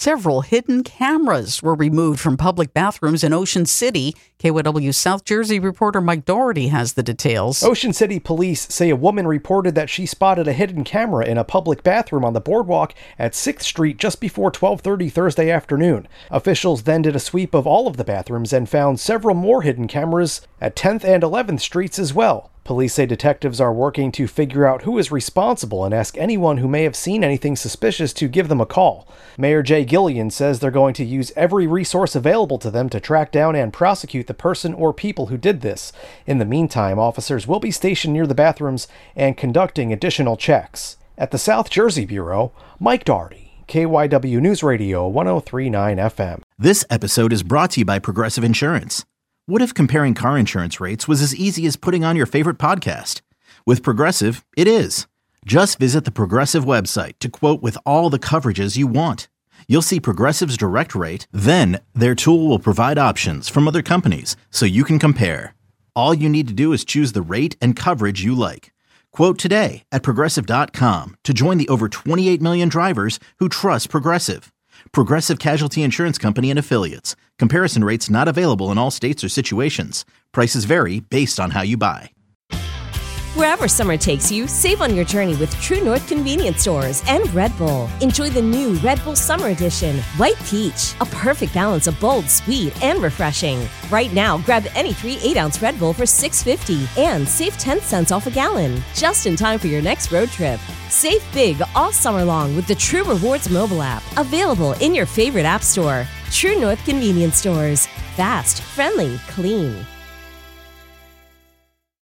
Several hidden cameras were removed from public bathrooms in Ocean City. KYW South Jersey reporter Mike Doherty has the details. Ocean City police say a woman reported that she spotted a hidden camera in a public bathroom on the boardwalk at 6th Street just before 12:30 Thursday afternoon. Officials then did a sweep of all of the bathrooms and found several more hidden cameras at 10th and 11th Streets as well. Police say detectives are working to figure out who is responsible and ask anyone who may have seen anything suspicious to give them a call. Mayor Jay Gillian says they're going to use every resource available to them to track down and prosecute the person or people who did this. In the meantime, officers will be stationed near the bathrooms and conducting additional checks. At the South Jersey Bureau, Mike Doherty, KYW News Radio 103.9 FM. This episode is brought to you by Progressive Insurance. What if comparing car insurance rates was as easy as putting on your favorite podcast? With Progressive, it is. Just visit the Progressive website to quote with all the coverages you want. You'll see Progressive's direct rate, then their tool will provide options from other companies so you can compare. All you need to do is choose the rate and coverage you like. Quote today at Progressive.com to join the over 28 million drivers who trust Progressive. Progressive Casualty Insurance Company and Affiliates. Comparison rates not available in all states or situations. Prices vary based on how you buy. Wherever summer takes you, save on your journey with True North Convenience Stores and Red Bull. Enjoy the new Red Bull Summer Edition, White Peach, a perfect balance of bold, sweet, and refreshing. Right now, grab any 3 8-ounce Red Bull for $6.50 and save 10 cents off a gallon. Just in time for your next road trip. Save big all summer long with the True Rewards mobile app, available in your favorite app store. True North Convenience Stores. Fast, friendly, clean.